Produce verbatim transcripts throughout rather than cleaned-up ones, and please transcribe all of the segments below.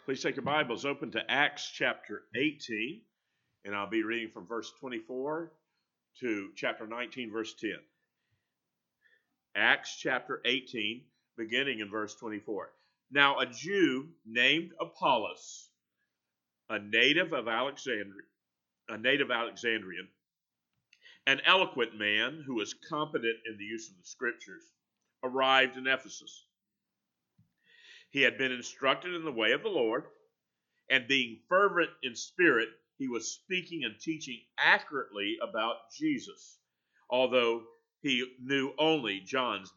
Please take your Bibles open to Acts chapter eighteen, and I'll be reading from verse twenty-four to chapter nineteen, verse ten. Acts chapter eighteen, beginning in verse twenty-four. Now a Jew named Apollos, a native of Alexandria, a native Alexandrian, an eloquent man who was competent in the use of the Scriptures, arrived in Ephesus. He had been instructed in the way of the Lord, and being fervent in spirit, he was speaking and teaching accurately about Jesus, although he knew only John's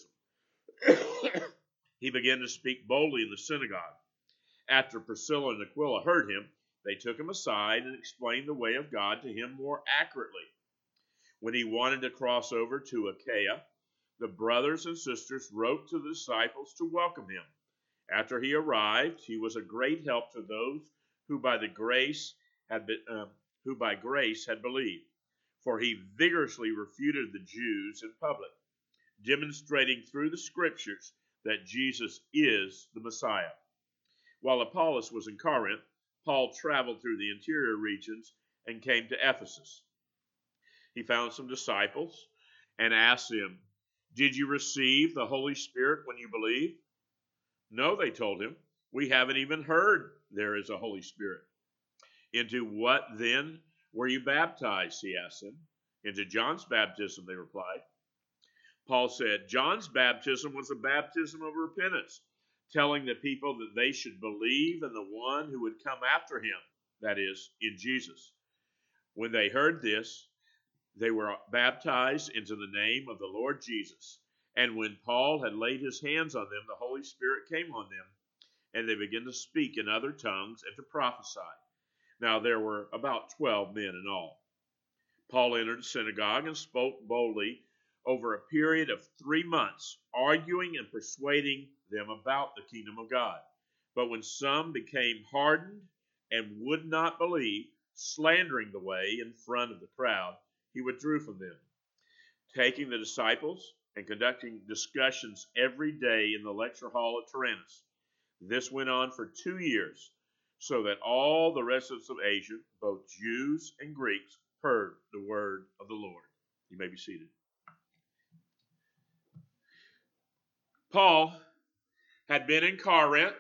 baptism. He began to speak boldly in the synagogue. After Priscilla and Aquila heard him, they took him aside and explained the way of God to him more accurately. When he wanted to cross over to Achaia, the brothers and sisters wrote to the disciples to welcome him. After he arrived, he was a great help to those who by the grace had been, uh, who by grace had believed, for he vigorously refuted the Jews in public, demonstrating through the Scriptures that Jesus is the Messiah. While Apollos was in Corinth, Paul traveled through the interior regions and came to Ephesus. He found some disciples and asked them, "Did you receive the Holy Spirit when you believed?" "No," they told him. "We haven't even heard there is a Holy Spirit." "Into what then were you baptized?" he asked them. "Into John's baptism," they replied. Paul said, "John's baptism was a baptism of repentance, telling the people that they should believe in the one who would come after him, that is, in Jesus." When they heard this, they were baptized into the name of the Lord Jesus. And when Paul had laid his hands on them, the Holy Spirit came on them, and they began to speak in other tongues and to prophesy. Now there were about twelve men in all. Paul entered the synagogue and spoke boldly over a period of three months, arguing and persuading them about the kingdom of God. But when some became hardened and would not believe, slandering the way in front of the crowd, he withdrew from them. Taking the disciples and conducting discussions every day in the lecture hall at Tyrannus. This went on for two years, so that all the residents of Asia, both Jews and Greeks, heard the word of the Lord. You may be seated. Paul had been in Corinth.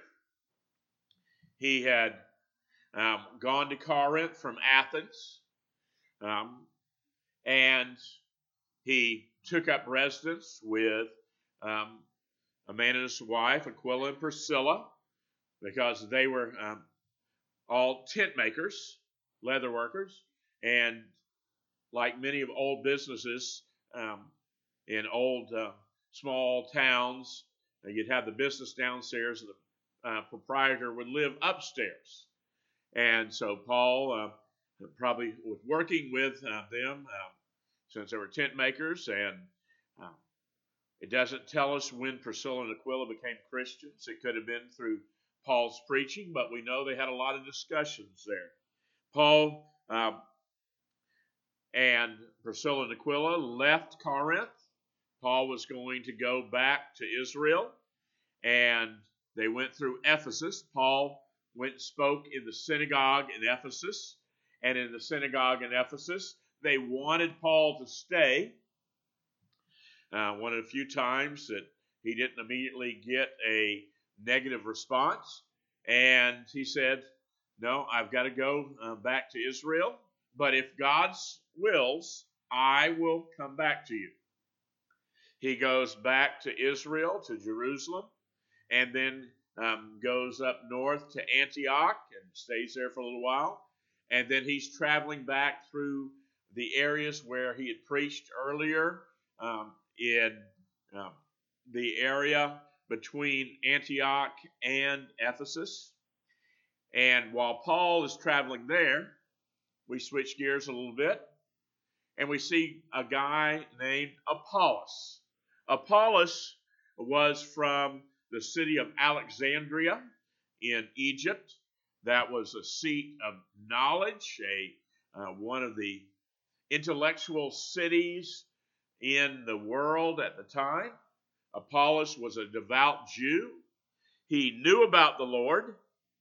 He had um, gone to Corinth from Athens, um, and he took up residence with um, a man and his wife, Aquila and Priscilla, because they were um, all tent makers, leather workers, and like many of old businesses um, in old uh, small towns, uh, you'd have the business downstairs and the uh, proprietor would live upstairs. And so Paul uh, probably was working with uh, them uh, since they were tent makers, and uh, it doesn't tell us when Priscilla and Aquila became Christians. It could have been through Paul's preaching, but we know they had a lot of discussions there. Paul um, and Priscilla and Aquila left Corinth. Paul was going to go back to Israel, and they went through Ephesus. Paul went and spoke in the synagogue in Ephesus, and in the synagogue in Ephesus, they wanted Paul to stay. Uh, one of the few times that he didn't immediately get a negative response. And he said, "No, I've got to go uh, back to Israel. But if God's wills, I will come back to you." He goes back to Israel, to Jerusalem, and then um, goes up north to Antioch and stays there for a little while. And then he's traveling back through the areas where he had preached earlier um, in um, the area between Antioch and Ephesus. And while Paul is traveling there, we switch gears a little bit, and we see a guy named Apollos. Apollos was from the city of Alexandria in Egypt. That was a seat of knowledge, a uh, one of the intellectual cities in the world at the time. Apollos was a devout Jew. He knew about the Lord,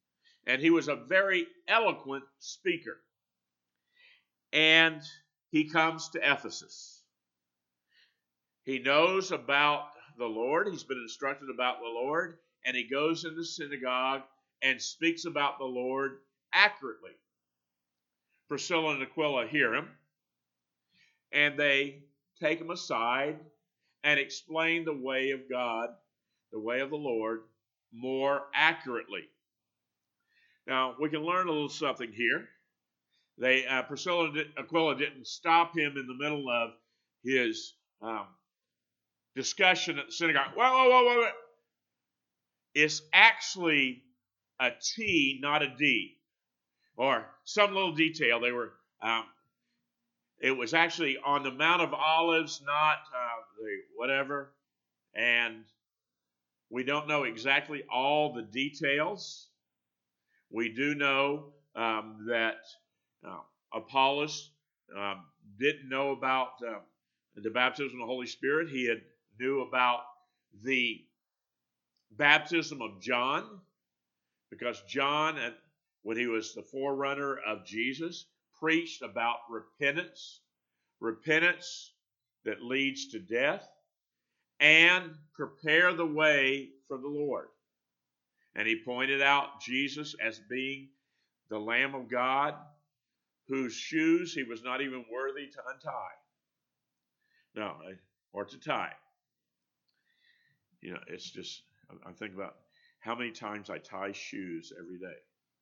And he was a very eloquent speaker. And he comes to Ephesus. He knows about the Lord. He's been instructed about the Lord. And he goes in the synagogue and speaks about the Lord accurately. Priscilla and Aquila hear him. And they take him aside and explain the way of God, the way of the Lord, more accurately. Now, we can learn a little something here. They, uh, Priscilla and Aquila didn't stop him in the middle of his um, discussion at the synagogue. Whoa, whoa, whoa, whoa, whoa. It's actually a T, not a D. Or some little detail. They were, um, it was actually on the Mount of Olives, not uh, the whatever. And we don't know exactly all the details. We do know um, that uh, Apollos um, didn't know about uh, the baptism of the Holy Spirit. He had knew about the baptism of John, because John, when he was the forerunner of Jesus, preached about repentance, repentance that leads to death, and prepare the way for the Lord. And he pointed out Jesus as being the Lamb of God, whose shoes he was not even worthy to untie. No, or to tie. You know, it's just, I think about how many times I tie shoes every day.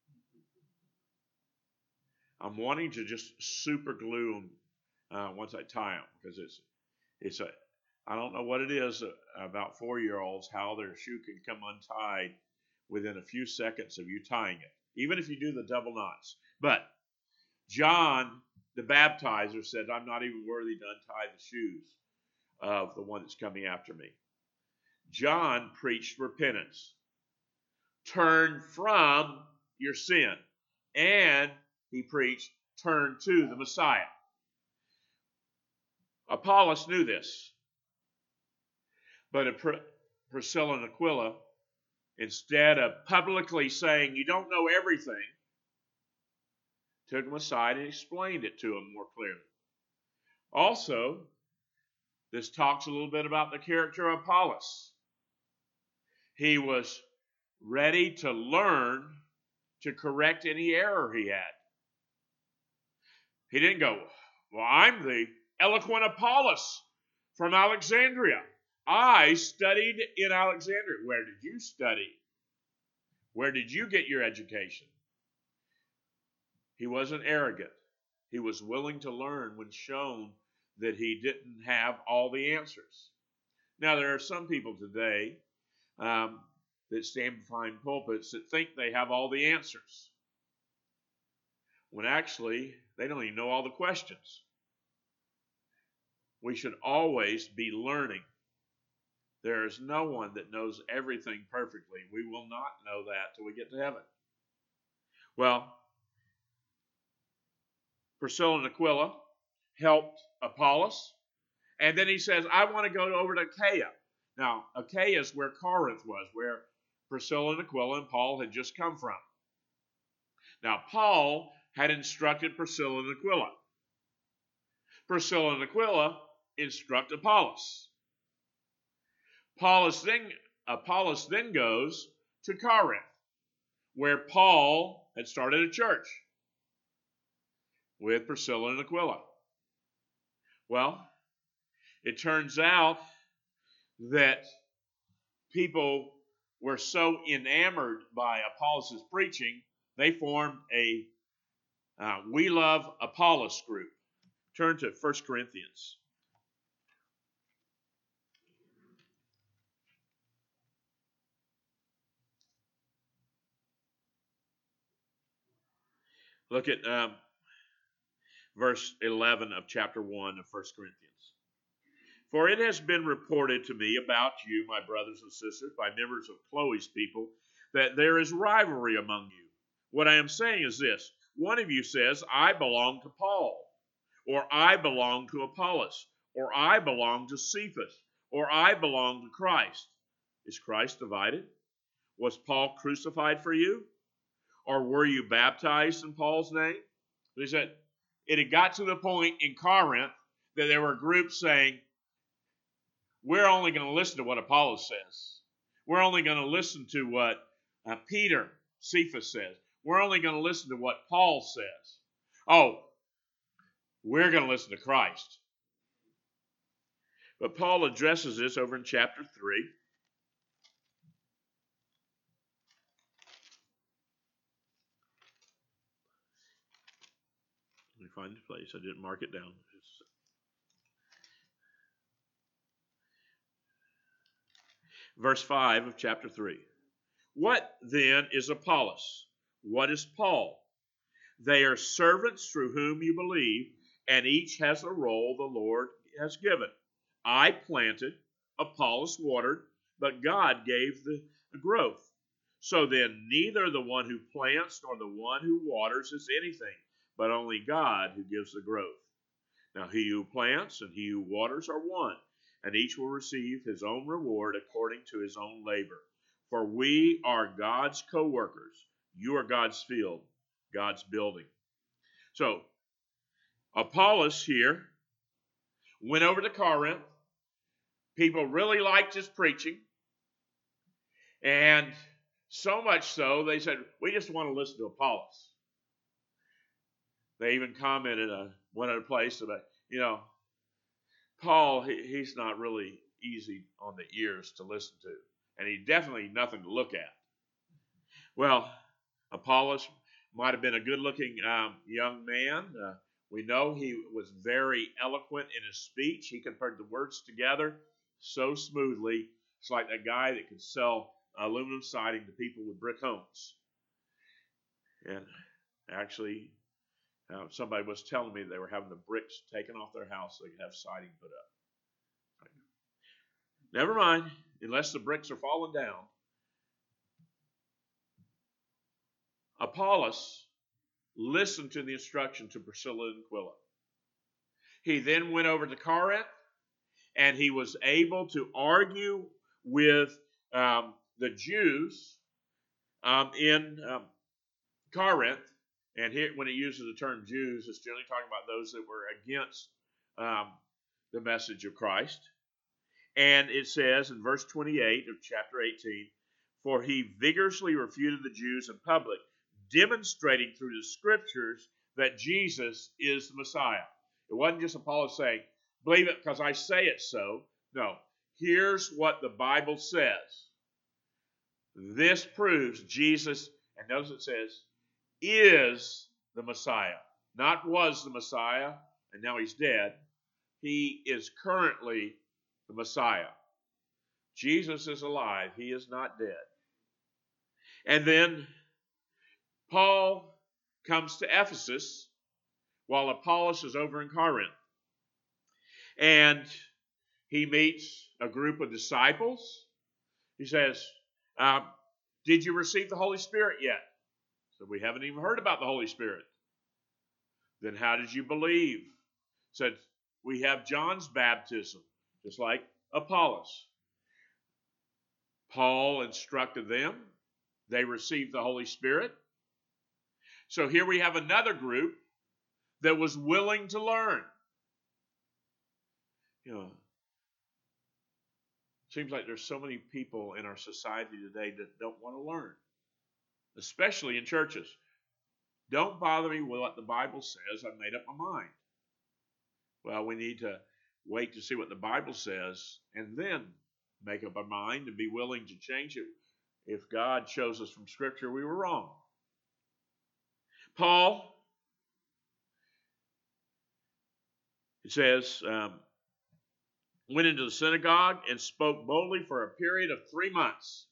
I'm wanting to just super glue them uh, once I tie them, because it's, it's a, I don't know what it is about four-year-olds, how their shoe can come untied within a few seconds of you tying it, even if you do the double knots. But John, the baptizer, said, I'm not even worthy to untie the shoes of the one that's coming after me. John preached repentance. Turn from your sin. And he preached, turn to the Messiah. Apollos knew this. But Priscilla and Aquila, instead of publicly saying, you don't know everything, took him aside and explained it to him more clearly. Also, this talks a little bit about the character of Apollos. He was ready to learn to correct any error he had. He didn't go, well, I'm the eloquent Apollos from Alexandria. I studied in Alexandria. Where did you study? Where did you get your education? He wasn't arrogant. He was willing to learn when shown that he didn't have all the answers. Now, there are some people today um, that stand behind pulpits that think they have all the answers, when actually they don't even know all the questions. We should always be learning. There is no one that knows everything perfectly. We will not know that till we get to heaven. Well, Priscilla and Aquila helped Apollos. And then he says, I want to go over to Achaia. Now, Achaia is where Corinth was, where Priscilla and Aquila and Paul had just come from. Now, Paul had instructed Priscilla and Aquila. Priscilla and Aquila instruct Apollos. Apollos then, Apollos then goes to Corinth, where Paul had started a church with Priscilla and Aquila. Well, it turns out that people were so enamored by Apollos' preaching, they formed a uh, We Love Apollos group. Turn to First Corinthians. Look at um, verse eleven of chapter one of First Corinthians. For it has been reported to me about you, my brothers and sisters, by members of Chloe's people, that there is rivalry among you. What I am saying is this. One of you says, I belong to Paul, or I belong to Apollos, or I belong to Cephas, or I belong to Christ. Is Christ divided? Was Paul crucified for you? Or were you baptized in Paul's name? They said it had got to the point in Corinth that there were groups saying, we're only going to listen to what Apollos says. We're only going to listen to what uh, Peter, Cephas says. We're only going to listen to what Paul says. Oh, we're going to listen to Christ. But Paul addresses this over in chapter three. Let me find the place. I didn't mark it down. Verse five of chapter three. What then is Apollos? What is Paul? They are servants through whom you believe, and each has a role the Lord has given. I planted, Apollos watered, but God gave the, the growth. So then neither the one who plants nor the one who waters is anything, but only God who gives the growth. Now he who plants and he who waters are one, and each will receive his own reward according to his own labor. For we are God's co-workers. You are God's field, God's building. So, Apollos here went over to Corinth. People really liked his preaching. And so much so, they said, we just want to listen to Apollos. They even commented on one other place about, you know, Paul, he, he's not really easy on the ears to listen to. And he's definitely nothing to look at. Well, Apollos might have been a good-looking um, young man. Uh, we know he was very eloquent in his speech. He could put the words together so smoothly. It's like that guy that could sell aluminum siding to people with brick homes. And actually, uh, somebody was telling me they were having the bricks taken off their house so they could have siding put up. Never mind, unless the bricks are falling down. Apollos listened to the instruction to Priscilla and Aquila. He then went over to Corinth, and he was able to argue with um, the Jews um, in um, Corinth. And here, when it uses the term Jews, it's generally talking about those that were against um, the message of Christ. And it says in verse twenty-eight of chapter eighteen, for he vigorously refuted the Jews in public, demonstrating through the scriptures that Jesus is the Messiah. It wasn't just Apollos saying, believe it because I say it so. No, here's what the Bible says. This proves Jesus, and notice it says, is the Messiah. Not was the Messiah, and now he's dead. He is currently the Messiah. Jesus is alive. He is not dead. And then Paul comes to Ephesus while Apollos is over in Corinth. And he meets a group of disciples. He says, um, did you receive the Holy Spirit yet? So we haven't even heard about the Holy Spirit. Then how did you believe? Said, we have John's baptism, just like Apollos. Paul instructed them. They received the Holy Spirit. So here we have another group that was willing to learn. You know, it seems like there's so many people in our society today that don't want to learn, especially in churches. Don't bother me with what the Bible says. I've made up my mind. Well, we need to wait to see what the Bible says and then make up our mind and be willing to change it. If God shows us from Scripture we were wrong. Paul, it says, um, went into the synagogue and spoke boldly for a period of three months.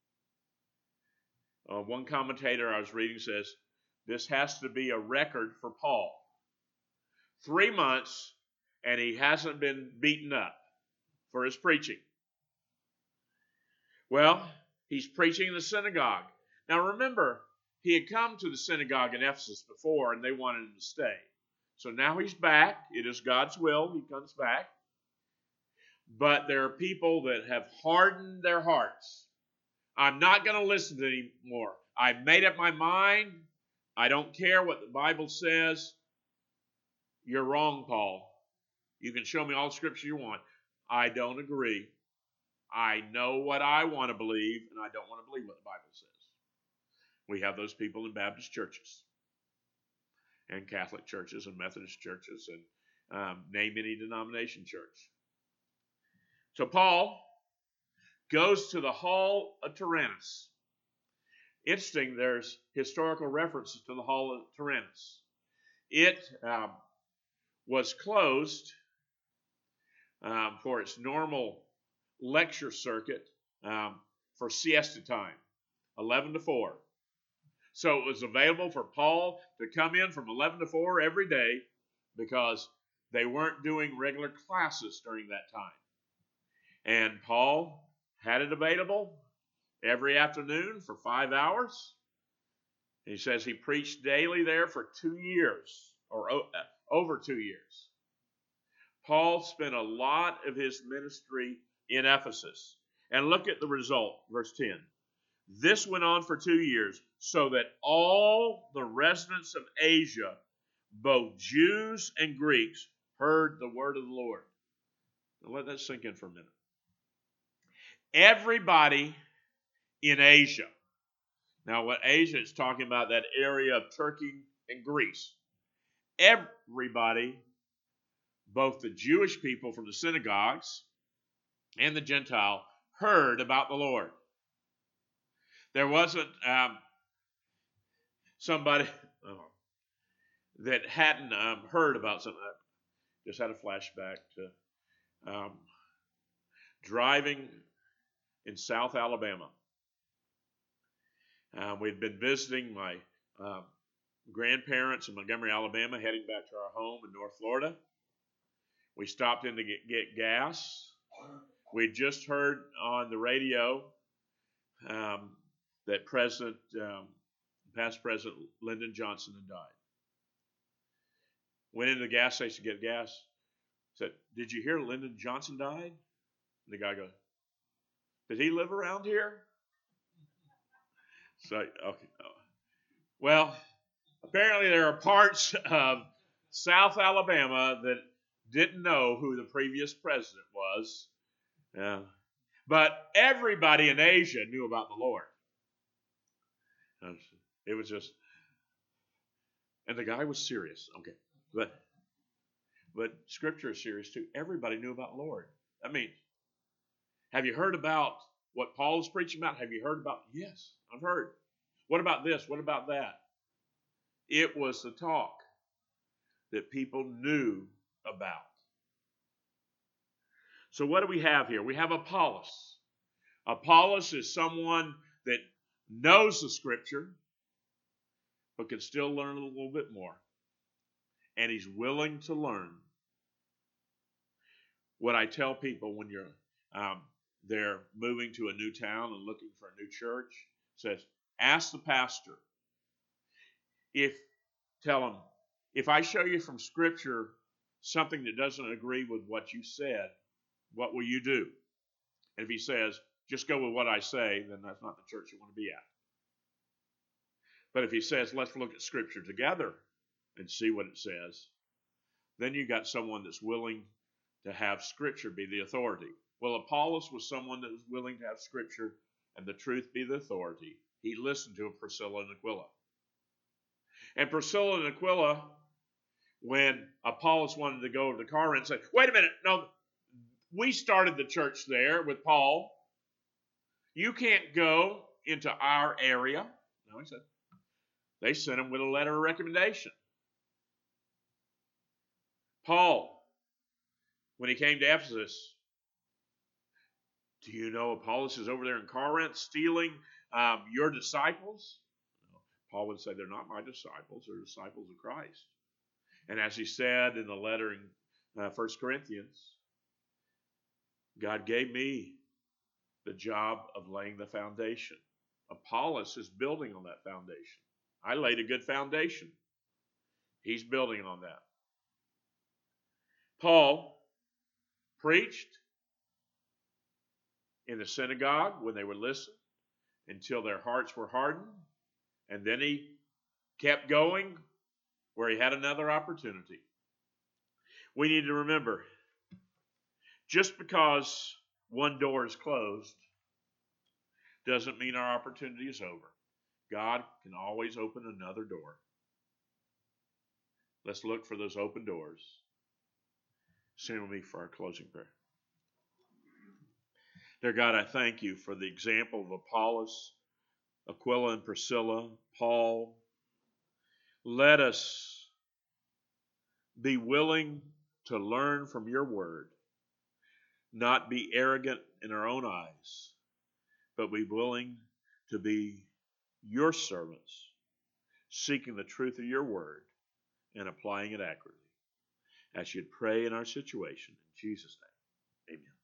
Uh, one commentator I was reading says, this has to be a record for Paul. Three months, and he hasn't been beaten up for his preaching. Well, he's preaching in the synagogue. Now remember, he had come to the synagogue in Ephesus before, and they wanted him to stay. So now he's back. It is God's will. He comes back. But there are people that have hardened their hearts I'm not going to listen to it anymore. I made up my mind. I don't care what the Bible says. You're wrong, Paul. You can show me all the scripture you want. I don't agree. I know what I want to believe, and I don't want to believe what the Bible says. We have those people in Baptist churches and Catholic churches and Methodist churches and um, name any denomination church. So Paul goes to the hall of Tyrannus. Interesting, there's historical references to the hall of Tyrannus. It um, was closed um, for its normal lecture circuit um, for siesta time, eleven to four. So it was available for Paul to come in from eleven to four every day because they weren't doing regular classes during that time. And Paul had it available every afternoon for five hours. He says he preached daily there for two years, or o- over two years. Paul spent a lot of his ministry in Ephesus. And look at the result, verse ten. This went on for two years, so that all the residents of Asia, both Jews and Greeks, heard the word of the Lord. Now let that sink in for a minute. Everybody in Asia. Now, what Asia is talking about, that area of Turkey and Greece. Everybody, both the Jewish people from the synagogues and the Gentile, heard about the Lord. There wasn't um, somebody oh, that hadn't um, heard about something. I just had a flashback to um, driving in South Alabama. Uh, we'd been visiting my uh, grandparents in Montgomery, Alabama, heading back to our home in North Florida. We stopped in to get, get gas. We just heard on the radio um, that President, um, past President Lyndon Johnson had died. Went into the gas station to get gas. Said, "Did you hear Lyndon Johnson died?" And the guy goes, "Did he live around here?" So, okay. Well, apparently there are parts of South Alabama that didn't know who the previous president was. Uh, but everybody in Asia knew about the Lord. It was just, and the guy was serious. Okay. But, but Scripture is serious too. Everybody knew about the Lord. That means, have you heard about what Paul is preaching about? Have you heard about? Yes, I've heard. What about this? What about that? It was the talk that people knew about. So what do we have here? We have Apollos. Apollos is someone that knows the Scripture, but can still learn a little bit more. And he's willing to learn. What I tell people when you're um, they're moving to a new town and looking for a new church, says, ask the pastor. If tell him, if I show you from Scripture something that doesn't agree with what you said, what will you do? And if he says, just go with what I say, then that's not the church you want to be at. But if he says, let's look at Scripture together and see what it says, then you got someone that's willing to have Scripture be the authority. Well, Apollos was someone that was willing to have Scripture and the truth be the authority. He listened to Priscilla and Aquila. And Priscilla and Aquila, when Apollos wanted to go over to Corinth, said, wait a minute, no, we started the church there with Paul. You can't go into our area. No, he said, they sent him with a letter of recommendation. Paul, when he came to Ephesus, do you know Apollos is over there in Corinth stealing um, your disciples? Paul would say, they're not my disciples, they're disciples of Christ. And as he said in the letter in uh, First Corinthians, God gave me the job of laying the foundation. Apollos is building on that foundation. I laid a good foundation. He's building on that. Paul preached in the synagogue when they were listening. until their hearts were hardened, and then he kept going where he had another opportunity. We need to remember, just because one door is closed doesn't mean our opportunity is over. God can always open another door. Let's look for those open doors. Stand with me for our closing prayer. Dear God, I thank you for the example of Apollos, Aquila and Priscilla, Paul. Let us be willing to learn from your word, not be arrogant in our own eyes, but be willing to be your servants, seeking the truth of your word and applying it accurately. I should pray in our situation. In Jesus' name, amen.